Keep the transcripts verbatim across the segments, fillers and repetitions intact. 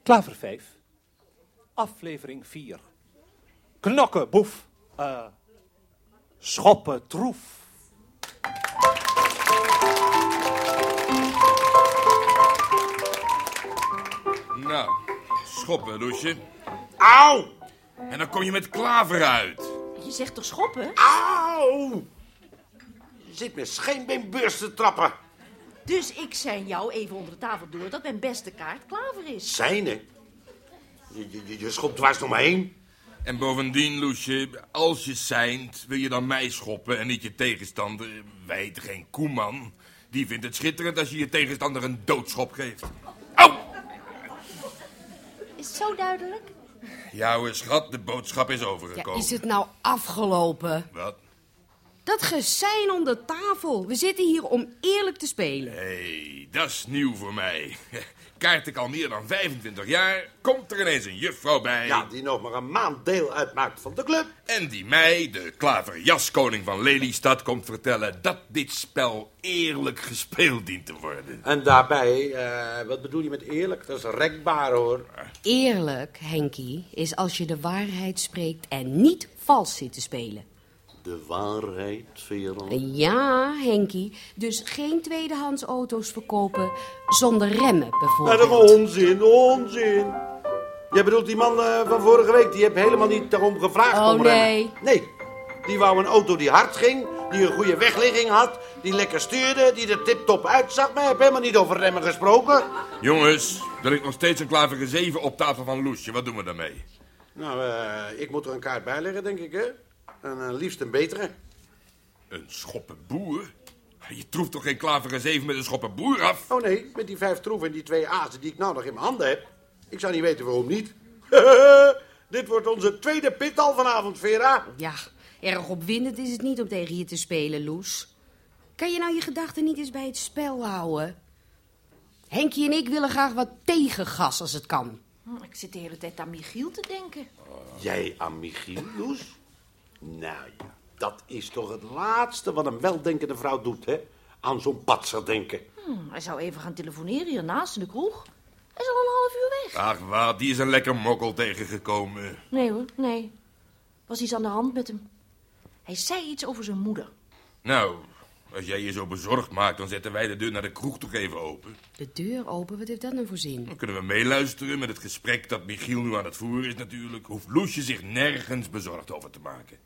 Klaver vijf. Aflevering vier. Knokken boef. Uh, schoppen troef. Nou, schoppen, Loesje. Auw! En dan kom je met Klaver uit. Je zegt toch schoppen? Auw! Je zit met scheenbeenbeurs te trappen. Dus ik zei jou even onder de tafel door dat mijn beste kaart Klaver is. Zijne? Je, je, je schopt dwars door me heen. En bovendien, Loesje, als je seint, wil je dan mij schoppen en niet je tegenstander. Wij heten geen Koeman. Die vindt het schitterend als je je tegenstander een doodschop geeft. Au! Is het zo duidelijk? Ja hoor, schat, de boodschap is overgekomen. Ja, is het nou afgelopen? Wat? Dat gezein om de tafel. We zitten hier om eerlijk te spelen. Hé, hey, dat is nieuw voor mij. Kaart ik al meer dan vijfentwintig jaar, komt er ineens een juffrouw bij. Ja, die nog maar een maand deel uitmaakt van de club. En die mij, de klaverjaskoning van Lelystad, komt vertellen dat dit spel eerlijk gespeeld dient te worden. En daarbij, uh, wat bedoel je met eerlijk? Dat is rekbaar, hoor. Eerlijk, Henkie, is als je de waarheid spreekt en niet vals zit te spelen. De waarheid, Vera? Ja, Henkie. Dus geen tweedehands auto's verkopen zonder remmen, bijvoorbeeld. Nou, dat is onzin, onzin. Jij bedoelt die man uh, van vorige week, die heb helemaal niet daarom gevraagd oh, om remmen. nee. Nee, die wou een auto die hard ging, die een goede wegligging had, die lekker stuurde, die er tip-top uitzag, maar hij heeft helemaal niet over remmen gesproken. Jongens, er ligt nog steeds een Klaver zeven op tafel van Loesje. Wat doen we daarmee? Nou, uh, ik moet er een kaart bij leggen, denk ik, hè? En uh, liefst een betere. Een schoppenboer? Je troeft toch geen Klaver zeven met een schoppenboer af? Oh nee, met die vijf troeven en die twee azen die ik nou nog in mijn handen heb. Ik zou niet weten waarom niet. Dit wordt onze tweede pital vanavond, Vera. Ja, erg opwindend is het niet om tegen je te spelen, Loes. Kan je nou je gedachten niet eens bij het spel houden? Henkie en ik willen graag wat tegengas als het kan. Ik zit de hele tijd aan Michiel te denken. Jij aan Michiel, Loes? Nou ja, dat is toch het laatste wat een weldenkende vrouw doet, hè? Aan zo'n patser denken. Hm, hij zou even gaan telefoneren hiernaast in de kroeg. Hij is al een half uur weg. Ach wat, die is een lekker mokkel tegengekomen. Nee hoor, nee. Was iets aan de hand met hem. Hij zei iets over zijn moeder. Nou, als jij je zo bezorgd maakt, dan zetten wij de deur naar de kroeg toch even open. De deur open, wat heeft dat nou voor zin? Dan kunnen we meeluisteren met het gesprek dat Michiel nu aan het voeren is natuurlijk. Hoeft Loesje zich nergens bezorgd over te maken.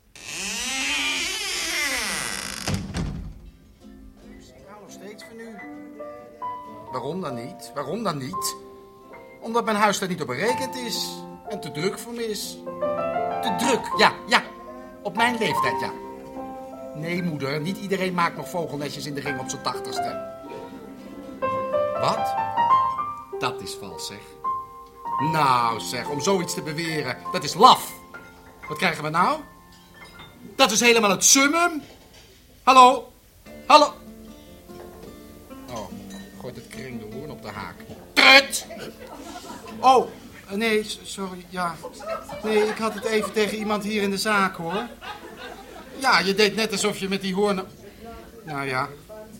Ik hou nog steeds van u. Waarom dan niet? Waarom dan niet? Omdat mijn huis daar niet op berekend is. En te druk voor me is. Te druk, ja, ja. Op mijn leeftijd, ja. Nee, moeder, niet iedereen maakt nog vogelnestjes in de ring op zijn tachtigste. Wat? Dat is vals, zeg. Nou, zeg, om zoiets te beweren, dat is laf. Wat krijgen we nou? Dat is helemaal het summum. Hallo? Hallo? Oh, gooit het kring de hoorn op de haak. Trut! Oh, nee, sorry, ja. Nee, ik had het even tegen iemand hier in de zaak, hoor. Ja, je deed net alsof je met die hoorn... Nou ja.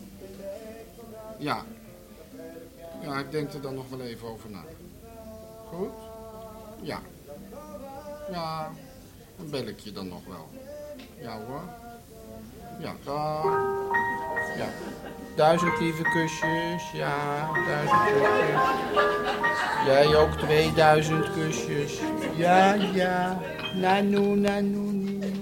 Ja. Ja, ik denk er dan nog wel even over na. Goed? Ja. Ja, dan bel ik je dan nog wel. Ja hoor. Ja, dag. Ja. Duizend lieve kusjes. Ja, duizend kusjes. Jij ook tweeduizend kusjes. Ja, ja. Nanoe, nanoe, nanoe.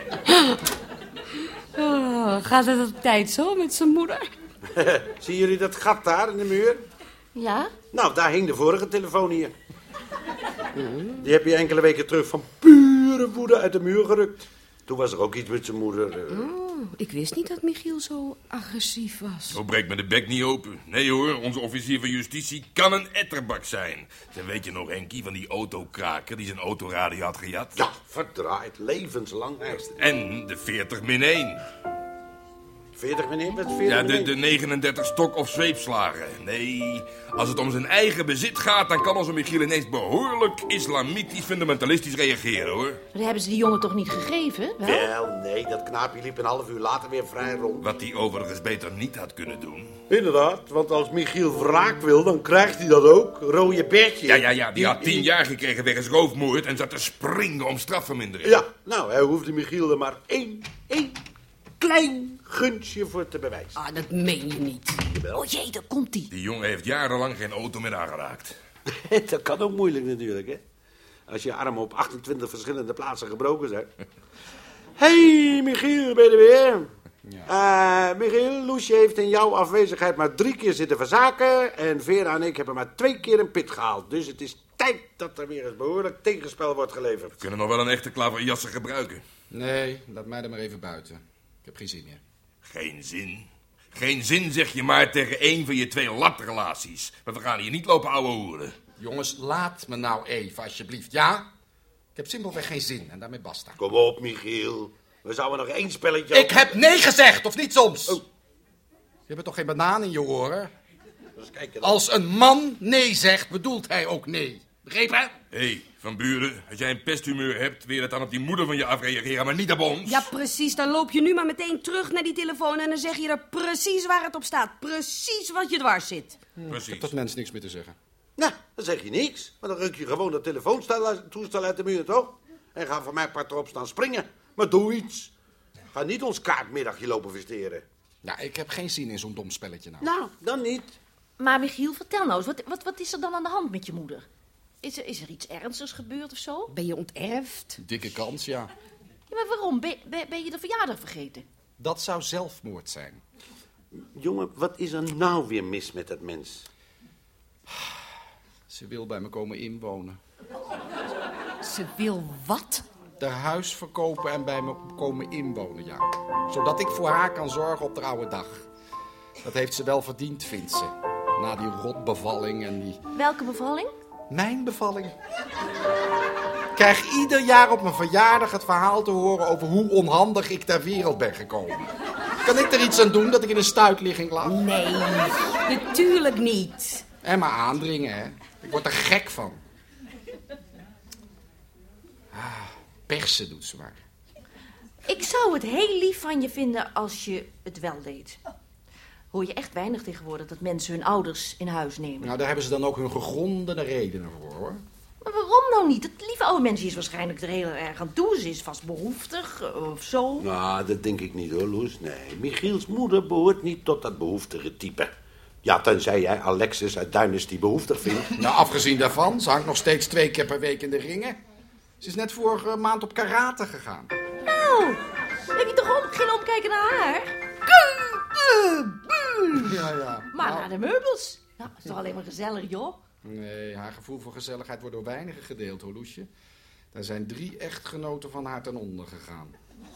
Oh, gaat het op tijd zo met zijn moeder? Zien jullie dat gat daar in de muur? Ja? Nou, daar hing de vorige telefoon hier. Die heb je enkele weken terug van pure woede uit de muur gerukt. Toen was er ook iets met zijn moeder. Oh, ik wist niet dat Michiel zo agressief was. Zo breekt me de bek niet open. Nee hoor, onze officier van justitie kan een etterbak zijn. Dan weet je nog, Henkie, van die autokraker die zijn autoradio had gejat? Ja, verdraaid, levenslang eigenlijk. En de veertig min één. veertig, meneer? Wat veertig, Ja, de, meneer? de negenendertig stok- of zweepslagen. Nee, als het om zijn eigen bezit gaat, dan kan onze Michiel ineens behoorlijk islamitisch fundamentalistisch reageren, hoor. Maar dat hebben ze die jongen toch niet gegeven? Wel? Wel, nee, dat knaapje liep een half uur later weer vrij rond. Wat hij overigens beter niet had kunnen doen. Inderdaad, want als Michiel wraak wil, dan krijgt hij dat ook. Rode bedje. Ja, ja, ja, die had tien jaar gekregen wegens roofmoord en zat te springen om strafvermindering. Ja, nou, hij hoefde Michiel er maar één, één klein gunstje voor te bewijzen. Ah, dat meen je niet. Oh jee, daar komt hij. Die jongen heeft jarenlang geen auto meer aangeraakt. Dat kan ook moeilijk natuurlijk, hè. Als je armen op achtentwintig verschillende plaatsen gebroken zijn. Hey, Michiel, ben je er weer? Ja. Uh, Michiel, Loesje heeft in jouw afwezigheid maar drie keer zitten verzaken. En Vera en ik hebben maar twee keer een pit gehaald. Dus het is tijd dat er weer eens behoorlijk tegenspel wordt geleverd. We kunnen nog wel een echte klaverjasser gebruiken. Nee, laat mij er maar even buiten. Ik heb geen zin meer. Geen zin. Geen zin zeg je maar tegen één van je twee latrelaties. Maar we gaan hier niet lopen ouwe hoeren. Jongens, laat me nou even, alsjeblieft. Ja? Ik heb simpelweg geen zin en daarmee basta. Kom op, Michiel. We zouden nog één spelletje... Ik heb nee gezegd, of niet soms? Oh. Je hebt toch geen banaan in je oren? Dus kijk dan. Als een man nee zegt, bedoelt hij ook nee. Begrepen? Hé, hey, Van Buren, als jij een pesthumeur hebt, wil je dat dan op die moeder van je afreageren, maar niet op ons? Ja, precies. Dan loop je nu maar meteen terug naar die telefoon en dan zeg je er precies waar het op staat. Precies wat je dwars zit. Ik Precies. heb tot mens niks meer te zeggen. Nou, dan zeg je niks. Maar dan ruk je gewoon dat telefoontoestel uit de muur, toch? En ga van mijn part erop staan springen. Maar doe iets. Ga niet ons kaartmiddagje lopen versteren. Ja, ik heb geen zin in zo'n dom spelletje nou. Nou, dan niet. Maar Michiel, vertel nou eens, wat, wat, wat is er dan aan de hand met je moeder? Is er, is er iets ernstigs gebeurd of zo? Ben je onterfd? Dikke kans, ja. Ja, maar waarom? Ben, ben, ben je de verjaardag vergeten? Dat zou zelfmoord zijn. Jongen, wat is er nou weer mis met dat mens? Ze wil bij me komen inwonen. Ze wil wat? Haar huis verkopen en bij me komen inwonen, ja. Zodat ik voor haar kan zorgen op de oude dag. Dat heeft ze wel verdiend, vindt ze. Na die rotbevalling en die... Welke bevalling? Mijn bevalling. Ik krijg ieder jaar op mijn verjaardag het verhaal te horen over hoe onhandig ik ter wereld ben gekomen. Kan ik er iets aan doen dat ik in een stuitligging lag? Nee, natuurlijk niet. En maar aandringen, hè. Ik word er gek van. Ah, persen doet ze maar. Ik zou het heel lief van je vinden als je het wel deed. Hoor je echt weinig tegenwoordig dat mensen hun ouders in huis nemen. Nou, daar hebben ze dan ook hun gegronde redenen voor, hoor. Maar waarom nou niet? Dat lieve oude mensje is waarschijnlijk er heel erg aan toe. Ze is vast behoeftig eh, of zo. Nou, dat denk ik niet hoor, Loes. Nee, Michiels moeder behoort niet tot dat behoeftige type. Ja, tenzij jij Alexis uit Duinesty behoeftig vindt. Nou, afgezien daarvan, ze hangt nog steeds twee keer per week in de ringen. Ze is net vorige maand op karate gegaan. Nou, heb je toch ook geen omkijken naar haar? Ja, ja. Maar Nou, naar de meubels. Nou, dat is toch alleen maar gezellig, joh. nee, haar gevoel voor gezelligheid wordt door weinigen gedeeld, hoor, Loesje. Daar zijn drie echtgenoten van haar ten onder gegaan.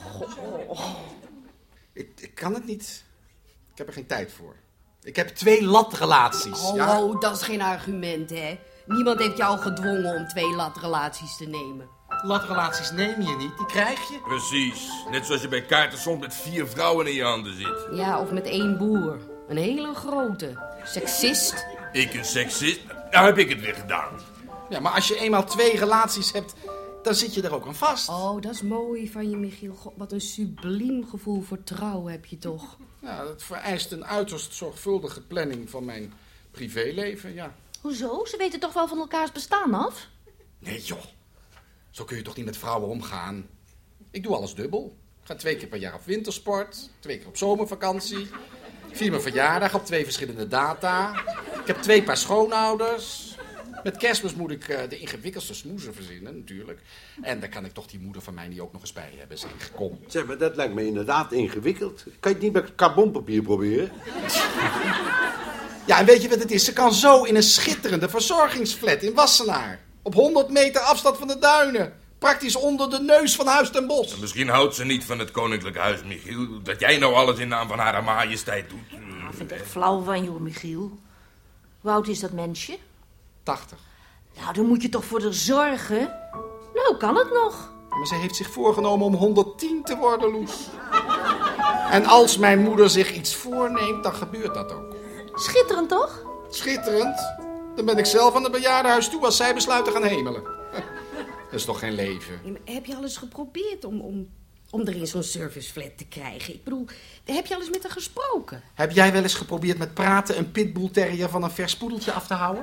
Ik, ik kan het niet. Ik heb er geen tijd voor. Ik heb twee latrelaties. Oh, ja? oh, dat is geen argument, hè. Niemand heeft jou gedwongen om twee latrelaties te nemen. Latrelaties neem je niet, die krijg je. Precies. Net zoals je bij kaarten soms met vier vrouwen in je handen zit. Ja, of met één boer. Een hele grote. Seksist. Ik een seksist? Nou heb ik het weer gedaan. Ja, maar als je eenmaal twee relaties hebt, dan zit je er ook aan vast. Oh, dat is mooi van je, Michiel. God, wat een subliem gevoel voor trouw heb je toch. Ja, dat vereist een uiterst zorgvuldige planning van mijn privéleven, ja. Hoezo? Ze weten toch wel van elkaars bestaan af? Nee, joh. Zo kun je toch niet met vrouwen omgaan? Ik doe alles dubbel. Ik ga twee keer per jaar op wintersport, twee keer op zomervakantie. Ik vier mijn verjaardag op twee verschillende data. Ik heb twee paar schoonouders. Met Kerstmis moet ik uh, de ingewikkeldste smoezen verzinnen, natuurlijk. En daar kan ik toch die moeder van mij niet ook nog eens bij hebben, zeg. Kom. Zeg maar, dat lijkt me inderdaad ingewikkeld. Kan je het niet met carbonpapier proberen? Ja, en weet je wat het is? Ze kan zo in een schitterende verzorgingsflat in Wassenaar. Op honderd meter afstand van de duinen. Praktisch onder de neus van Huis ten Bosch. Misschien houdt ze niet van het koninklijk huis, Michiel. Dat jij nou alles in naam van haar majesteit doet. Nou, ik vind het echt flauw van je, Michiel. Hoe oud is dat mensje? tachtig. Nou, dan moet je toch voor haar zorgen. Nou, kan het nog? Maar ze heeft zich voorgenomen om honderdtien te worden, Loes. En als mijn moeder zich iets voorneemt, dan gebeurt dat ook. Schitterend, toch? Schitterend. Dan ben ik zelf aan het bejaardenhuis toe als zij besluit te gaan hemelen. Dat is toch geen leven? Ja, maar heb je al eens geprobeerd om, om, om er in zo'n serviceflat te krijgen? Ik bedoel, heb je al eens met haar gesproken? Heb jij wel eens geprobeerd met praten een pitbull terrier van een vers poedeltje af te houden?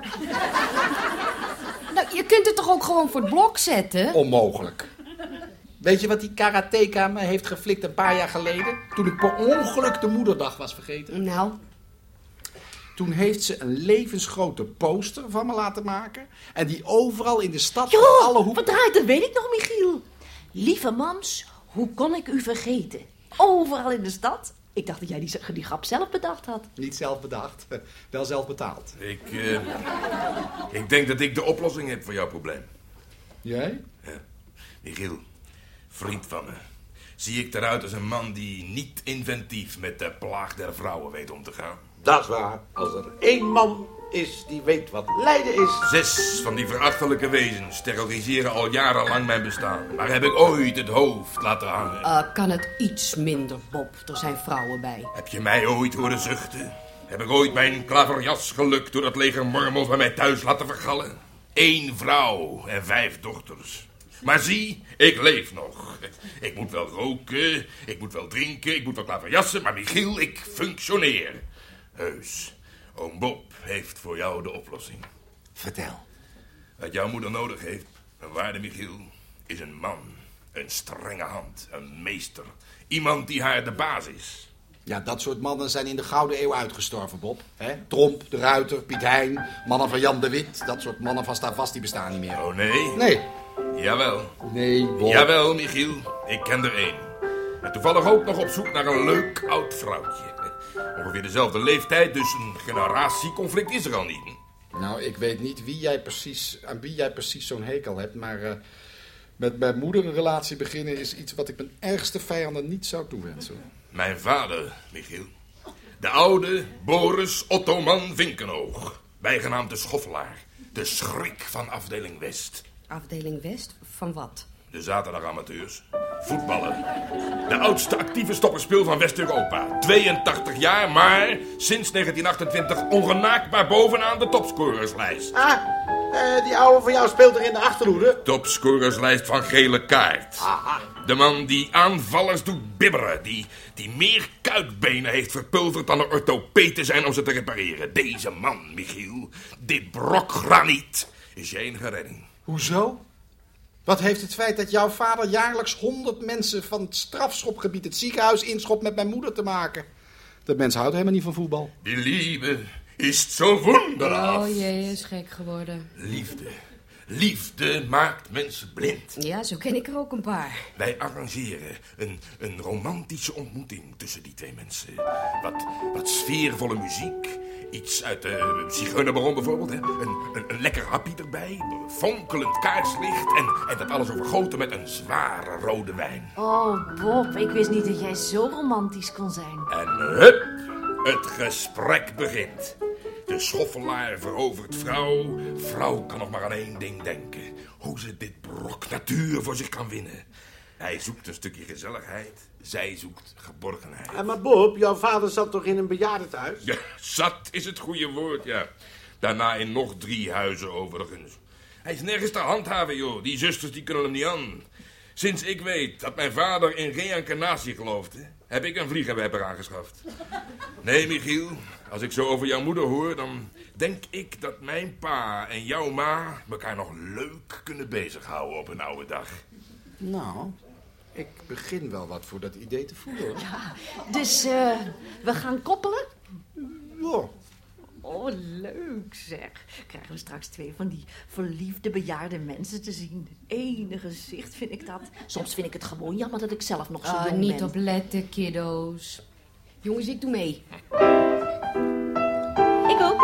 Nou, je kunt het toch ook gewoon voor het blok zetten? Onmogelijk. Weet je wat die karateka me heeft geflikt een paar jaar geleden? Toen ik per ongeluk de moederdag was vergeten. Nou, Toen heeft ze een levensgrote poster van me laten maken. En die overal in de stad Jo, op alle hoeken... verdraaid, dat weet ik nog, Michiel. Lieve mams, hoe kon ik u vergeten? Overal in de stad. Ik dacht dat jij die, die grap zelf bedacht had. Niet zelf bedacht, wel zelf betaald. Ik, uh, ik denk dat ik de oplossing heb voor jouw probleem. Jij? Ja. Michiel, vriend van me. Zie ik eruit als een man die niet inventief met de plaag der vrouwen weet om te gaan? Dat is waar. Als er één man is die weet wat lijden is. Zes van die verachtelijke wezens terroriseren al jarenlang mijn bestaan. Maar heb ik ooit het hoofd laten hangen? uh, kan het iets minder, Bob? Er zijn vrouwen bij. Heb je mij ooit horen zuchten? Heb ik ooit mijn klaverjas gelukt door dat leger mormels bij mij thuis laten vergallen? Eén vrouw en vijf dochters. Maar zie, ik leef nog. Ik moet wel roken, ik moet wel drinken, ik moet wel klaverjassen, maar Michiel, ik functioneer. Heus, oom Bob heeft voor jou de oplossing. Vertel. Wat jouw moeder nodig heeft, een waarde Michiel, is een man. Een strenge hand, een meester. Iemand die haar de baas is. Ja, dat soort mannen zijn in de Gouden Eeuw uitgestorven, Bob. He? Tromp, de Ruiter, Piet Hein, mannen van Jan de Wit. Dat soort mannen van staan vast, die bestaan niet meer. Oh nee? Nee. Jawel. Nee, Bob. Jawel, Michiel. Ik ken er één. En toevallig ook nog op zoek naar een leuk oud vrouwtje. Ongeveer dezelfde leeftijd, dus een generatieconflict is er al niet. Nou, ik weet niet wie jij precies, aan wie jij precies zo'n hekel hebt, maar uh, met mijn moeder een relatie beginnen is iets wat ik mijn ergste vijanden niet zou toewensen. Mijn vader, Michiel. De oude Boris Ottoman Vinkenoog. Bijgenaamd de Schoffelaar. De schrik van afdeling West. Afdeling West? Van wat? De zaterdagamateurs. Voetballen. De oudste actieve stopperspeel van West-Europa. tweeëntachtig jaar, maar sinds negentien achtentwintig ongenaakbaar bovenaan de topscorerslijst. Ah, uh, die ouwe van jou speelt er in de achterhoede. Topscorerslijst van gele kaart. Aha. De man die aanvallers doet bibberen. Die, die meer kuitbenen heeft verpulverd dan een orthopeed te zijn om ze te repareren. Deze man, Michiel. Dit brok graniet is je enige redding. Hoezo? Wat heeft het feit dat jouw vader jaarlijks honderd mensen van het strafschopgebied het ziekenhuis inschopt met mijn moeder te maken? Dat mens houdt helemaal niet van voetbal. Die liefde is zo wonderhaft. Oh jee, is gek geworden. Liefde. Liefde maakt mensen blind. Ja, zo ken ik er ook een paar. Wij arrangeren een, een romantische ontmoeting tussen die twee mensen. Wat, wat sfeervolle muziek. Iets uit de Zigeunerbaron bijvoorbeeld. Hè? Een, een, een lekker happy erbij. Fonkelend kaarslicht. En, en dat alles overgoten met een zware rode wijn. Oh, Bob, ik wist niet dat jij zo romantisch kon zijn. En hup, het gesprek begint. De schoffelaar verovert vrouw. Vrouw kan nog maar aan één ding denken. Hoe ze dit brok natuur voor zich kan winnen. Hij zoekt een stukje gezelligheid. Zij zoekt geborgenheid. Uh, maar Bob, jouw vader zat toch in een bejaardentehuis? Ja, zat is het goede woord, ja. Daarna in nog drie huizen overigens. Hij is nergens te handhaven, joh. Die zusters die kunnen hem niet aan. Sinds ik weet dat mijn vader in reïncarnatie geloofde, heb ik een vliegenwerper aangeschaft. Nee, Michiel, als ik zo over jouw moeder hoor, dan denk ik dat mijn pa en jouw ma elkaar nog leuk kunnen bezighouden op een oude dag. Nou, ik begin wel wat voor dat idee te voelen, hoor. Ja, dus uh, we gaan koppelen? Ja. Oh, leuk zeg. Krijgen we straks twee van die verliefde bejaarde mensen te zien. Enig gezicht vind ik dat. Soms vind ik het gewoon jammer dat ik zelf nog zo Ah, jong niet ben. op letten, kiddo's. Jongens, ik doe mee. Ik ook.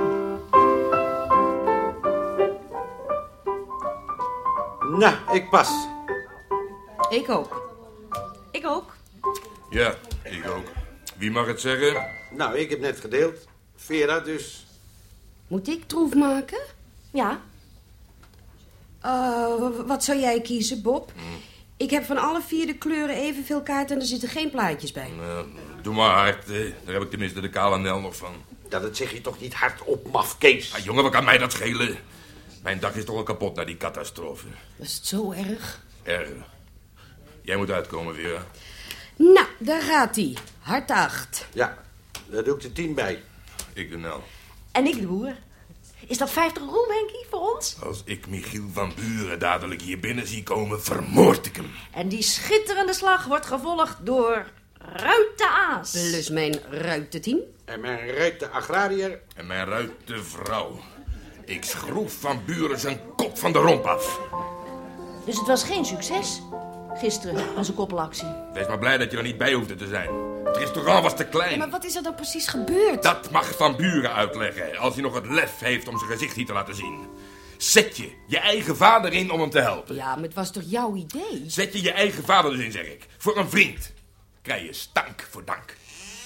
Nou, ik pas. Ik ook. Ik ook. Ja, ik ook. Wie mag het zeggen? Nou, ik heb net gedeeld. Vera dus. Moet ik troef maken? Ja. Uh, wat zou jij kiezen, Bob? Ik heb van alle vier de kleuren evenveel kaarten en er zitten geen plaatjes bij. Uh, doe maar hard, eh. Daar heb ik tenminste de kale Nel nog van. Ja, dat zeg je toch niet hardop, maf, Kees? Ah, jongen, wat kan mij dat schelen? Mijn dag is toch al kapot na die catastrofe. Was het zo erg? Erg. Jij moet uitkomen, Vera. Nou, daar gaat hij. Hart acht. Ja, daar doe ik de tien bij. Ik de Nel. En ik de boer. Is dat vijftig roem, Henkie, voor ons? Als ik Michiel van Buren dadelijk hier binnen zie komen, vermoord ik hem. En die schitterende slag wordt gevolgd door Ruit de Aas. Plus mijn ruitentien. En mijn ruite agrariër. En mijn ruite vrouw. Ik schroef van Buren zijn kop van de romp af. Dus het was geen succes, gisteren, onze koppelactie. Wees maar blij dat je er niet bij hoefde te zijn. Het restaurant was te klein. Maar wat is er dan precies gebeurd? Dat mag Van Buren uitleggen, als hij nog het lef heeft om zijn gezicht hier te laten zien. Zet je je eigen vader in om hem te helpen. Ja, maar het was toch jouw idee? Zet je je eigen vader dus in, zeg ik. Voor een vriend. Krijg je stank voor dank.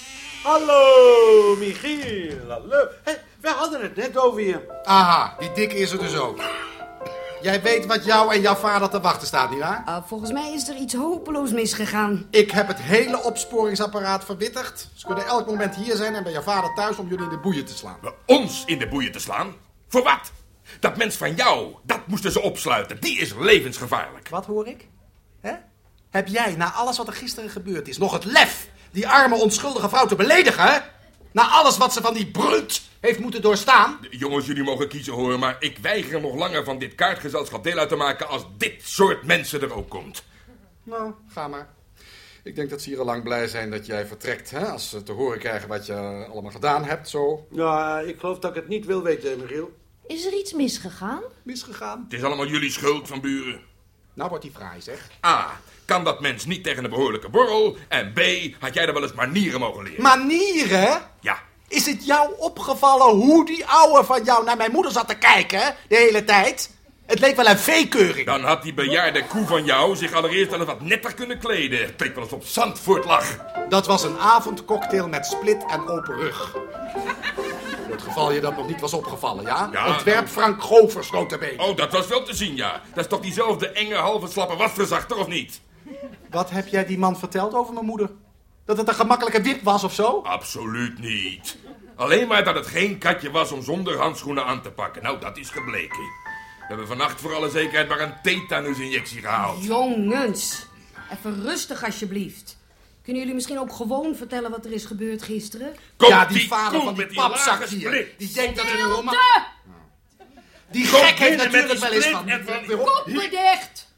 Hallo, Michiel. Hallo. Hey, we hadden het net over je. Aha, die dikke is er dus ook. Jij weet wat jou en jouw vader te wachten staat, nietwaar? Uh, volgens mij is er iets hopeloos misgegaan. Ik heb het hele opsporingsapparaat verwittigd. Ze kunnen elk moment hier zijn en bij jouw vader thuis om jullie in de boeien te slaan. Bij ons in de boeien te slaan? Voor wat? Dat mens van jou, dat moesten ze opsluiten. Die is levensgevaarlijk. Wat hoor ik? Hè? Heb jij, na alles wat er gisteren gebeurd is, nog het lef die arme onschuldige vrouw te beledigen, hè? Na alles wat ze van die bruut heeft moeten doorstaan? Jongens, jullie mogen kiezen hoor, maar ik weiger nog langer van dit kaartgezelschap deel uit te maken als dit soort mensen er ook komt. Nou, ga maar. Ik denk dat ze hier al lang blij zijn dat jij vertrekt, hè? Als ze te horen krijgen wat je allemaal gedaan hebt, zo. Ja, ik geloof dat ik het niet wil weten, Michiel. Is er iets misgegaan? Misgegaan. Het is allemaal jullie schuld, Van Buren. Nou wordt die fraai, zeg. A, kan dat mens niet tegen een behoorlijke borrel? En B, had jij er wel eens manieren mogen leren? Manieren? Ja. Is het jou opgevallen hoe die ouwe van jou naar mijn moeder zat te kijken, de hele tijd? Het leek wel een veekeuring. Dan had die bejaarde koe van jou zich allereerst wel eens wat netter kunnen kleden. Het leek wel eens op Zandvoort lag. Dat was een avondcocktail met split en open rug. Voor het geval je dat nog niet was opgevallen, ja? Ja. Ontwerp Frank Govers, notabene. Oh, dat was wel te zien, ja. Dat is toch diezelfde enge, halve, slappe wasverzachter, of niet? Wat heb jij die man verteld over mijn moeder? Dat het een gemakkelijke wip was of zo? Absoluut niet. Alleen maar dat het geen katje was om zonder handschoenen aan te pakken. Nou, dat is gebleken. We hebben vannacht voor alle zekerheid maar een tetanusinjectie gehaald. Jongens, even rustig alsjeblieft. Kunnen jullie misschien ook gewoon vertellen wat er is gebeurd gisteren? Komt Ja, die die vader koe van die met die lage papzak hier. split. Die denkt dat hij een roman... Stilte! Die Kom gek heeft binnen met natuurlijk die wel eens split van... en van- Weer op- Koppen dicht!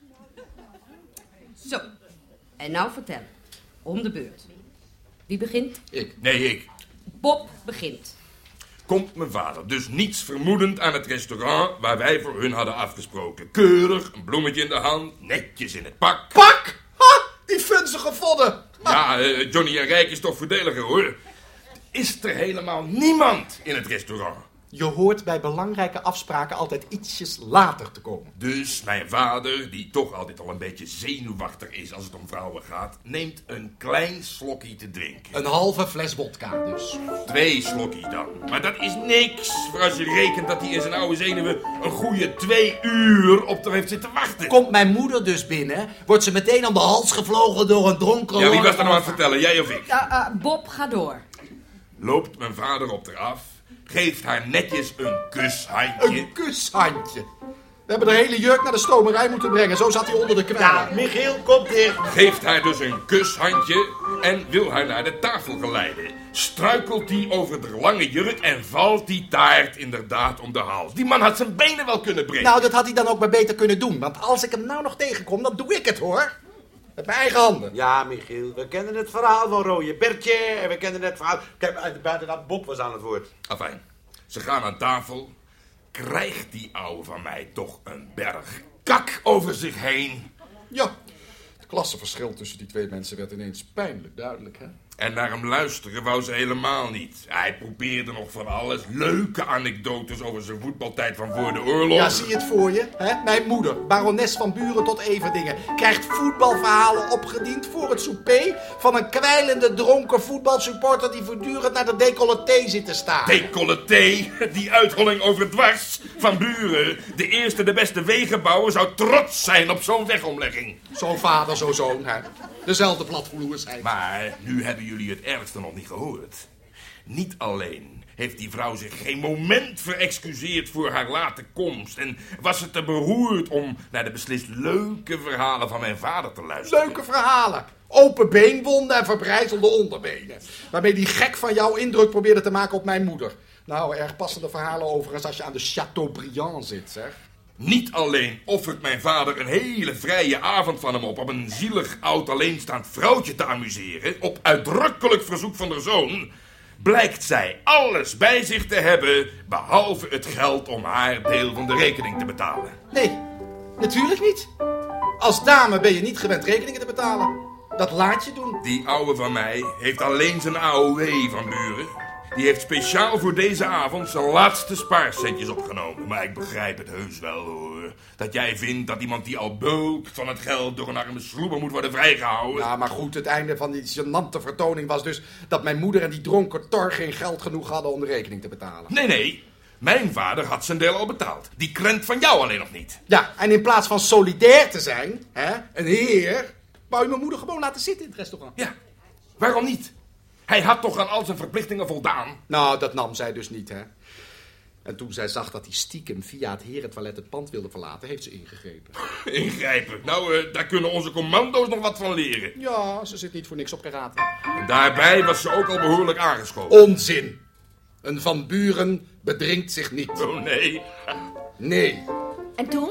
Zo, en nou vertellen. Om de beurt. Wie begint? Ik. Nee, ik. Bob begint. Komt mijn vader, dus niets vermoedend aan het restaurant waar wij voor hun hadden afgesproken. Keurig, een bloemetje in de hand, netjes in het pak. Pak! Ha! Die funzige vodden! Ja, eh, Johnny en Rijk is toch voordeliger, hoor. Is er helemaal niemand in het restaurant? Je hoort bij belangrijke afspraken altijd ietsjes later te komen. Dus mijn vader, die toch altijd al een beetje zenuwachtig is als het om vrouwen gaat, neemt een klein slokje te drinken. Een halve fles wodka dus. Twee slokjes dan. Maar dat is niks, voor als je rekent dat hij in zijn oude zenuwen een goede twee uur op er heeft zitten wachten. Komt mijn moeder dus binnen, wordt ze meteen om de hals gevlogen door een dronken... Ja, wie was er nou aan het vertellen, jij of ik? Uh, uh, Bob, ga door. Loopt mijn vader op haar af, geeft haar netjes een kushandje. Een kushandje. We hebben de hele jurk naar de stomerij moeten brengen. Zo zat hij onder de Ja, knijpen. Michiel, kom dicht. Geeft haar dus een kushandje en wil haar naar de tafel geleiden. Struikelt die over de lange jurk en valt die taart inderdaad om de hals. Die man had zijn benen wel kunnen breken. Nou, dat had hij dan ook maar beter kunnen doen. Want als ik hem nou nog tegenkom, dan doe ik het, hoor. Met mijn eigen handen. Ja, Michiel, we kennen het verhaal van Rooie Bertje en we kennen het verhaal... Kijk, buiten dat Bob was aan het woord. Afijn, ze gaan aan tafel. Krijgt die ouwe van mij toch een berg kak over zich heen. Ja, het klassenverschil tussen die twee mensen werd ineens pijnlijk duidelijk, hè? En naar hem luisteren wou ze helemaal niet. Hij probeerde nog van alles. Leuke anekdotes over zijn voetbaltijd van voor de oorlog. Ja, zie je het voor je? Hè? Mijn moeder, barones van Buren tot Everdingen, krijgt voetbalverhalen opgediend voor het souper van een kwijlende dronken voetbalsupporter die voortdurend naar de décolleté zit te staan. Décolleté, die uitholling over dwars van Buren. De eerste, de beste wegenbouwer zou trots zijn op zo'n wegomlegging. Zo'n vader, zo'n zoon, hè? Dezelfde platvloersheid. Maar nu hebben jullie het ergste nog niet gehoord. Niet alleen heeft die vrouw zich geen moment verexcuseerd voor haar late komst en was ze te beroerd om naar de beslist leuke verhalen van mijn vader te luisteren. Leuke verhalen. Open beenwonden en verbrijzelde onderbenen. Waarmee die gek van jou indruk probeerde te maken op mijn moeder. Nou, erg passende verhalen overigens als je aan de Chateaubriand zit, zeg. Niet alleen offert mijn vader een hele vrije avond van hem op om een zielig oud alleenstaand vrouwtje te amuseren, op uitdrukkelijk verzoek van haar zoon, blijkt zij alles bij zich te hebben, behalve het geld om haar deel van de rekening te betalen. Nee, natuurlijk niet. Als dame ben je niet gewend rekeningen te betalen. Dat laat je doen. Die ouwe van mij heeft alleen zijn A O W van Buren. Die heeft speciaal voor deze avond zijn laatste spaarcentjes opgenomen. Maar ik begrijp het heus wel, hoor. Dat jij vindt dat iemand die al bulkt van het geld door een arme sloeber moet worden vrijgehouden. Ja, maar goed, het einde van die gênante vertoning was dus dat mijn moeder en die dronken tor geen geld genoeg hadden om de rekening te betalen. Nee, nee. Mijn vader had zijn deel al betaald. Die krent van jou alleen nog niet. Ja, en in plaats van solidair te zijn, hè, een heer, wou je mijn moeder gewoon laten zitten in het restaurant. Ja, waarom niet? Hij had toch aan al zijn verplichtingen voldaan? Nou, dat nam zij dus niet, hè. En toen zij zag dat hij stiekem via het herentoilet het pand wilde verlaten, heeft ze ingegrepen. Ingrijpen. Nou, uh, daar kunnen onze commando's nog wat van leren. Ja, ze zit niet voor niks op karate. En daarbij was ze ook al behoorlijk aangeschoten. Onzin. Een Van Buren bedringt zich niet. Oh, nee. Nee. En toen?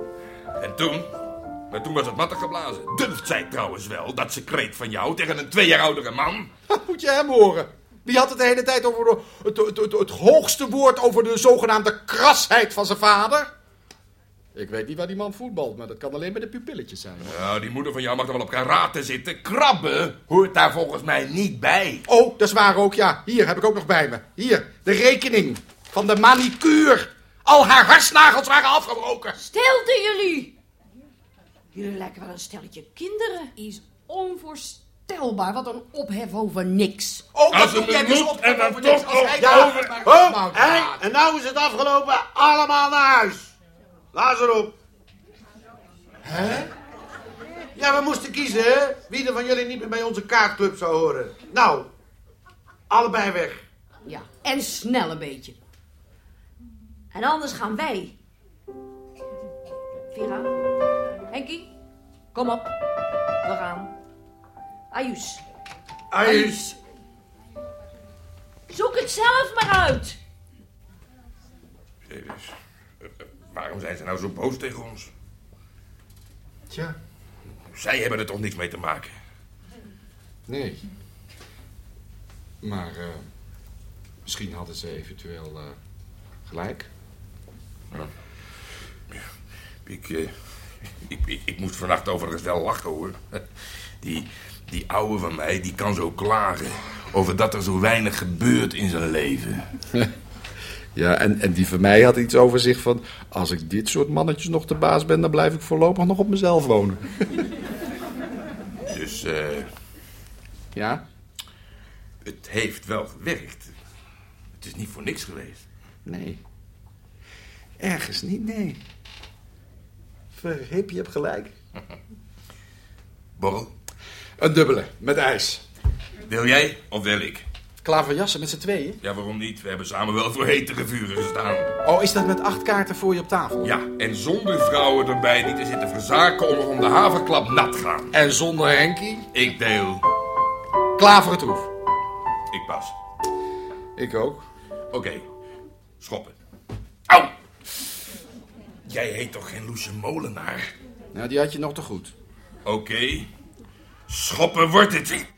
En toen? Maar toen was het mattig geblazen. Durft zij trouwens wel dat ze kreet van jou tegen een twee jaar oudere man? Moet je hem horen. Die had het de hele tijd over de, het, het, het, het hoogste woord over de zogenaamde krasheid van zijn vader. Ik weet niet waar die man voetbalt, maar dat kan alleen bij de pupilletjes zijn. Nou, die moeder van jou mag dan wel op karate zitten. Krabben hoort daar volgens mij niet bij. Oh, dat is waar ook, ja. Hier heb ik ook nog bij me. Hier, de rekening van de manicure. Al haar harsnagels waren afgebroken. Stilte jullie! Jullie lijken wel een stelletje kinderen. Is onvoorstelbaar. Wat een ophef over niks. Oh, Als dat het jij me dus moet op en dan over niks. toch Als hij ook daar- over- maar- Oh, maar- hey, en nou is het afgelopen. Allemaal naar huis. Laat erop. Hè? Ja, we moesten kiezen, hè? Wie er van jullie niet meer bij onze kaartclub zou horen. Nou, allebei weg. Ja, en snel een beetje. En anders gaan wij. Vera, Henkie, kom op. We gaan. Ayus, Ayus. zoek het zelf maar uit. Jezus, uh, uh, waarom zijn ze nou zo boos tegen ons? Tja, Zij hebben er toch niks mee te maken. nee. Maar uh, misschien hadden ze eventueel uh, gelijk. Ik, uh, ik, ik, ik moest vannacht overigens wel lachen, hoor. Die, die ouwe van mij, die kan zo klagen over dat er zo weinig gebeurt in zijn leven. Ja, en, en die van mij had iets over zich van... als ik dit soort mannetjes nog de baas ben... dan blijf ik voorlopig nog op mezelf wonen. Dus, eh... Uh, Ja? het heeft wel gewerkt. Het is niet voor niks geweest. Nee. Ergens niet, nee. Verhip, je hebt gelijk. Borrel, Een dubbele, met ijs. wil jij of wil ik? Klaverjassen met z'n tweeën? Ja, waarom niet? We hebben samen wel voor hetere vuren gestaan. Oh, is dat met acht kaarten voor je op tafel? Ja, en zonder vrouwen erbij niet te zitten verzaken om er om de haverklap nat gaan. En zonder Henkie? Ik deel. Klaver het hoef. Ik pas. Ik ook. Oké, okay. Schoppen. Au! Jij heet toch geen Loesje Molenaar? Nou, die had je nog te goed. Oké. Okay. Schoppen wordt het.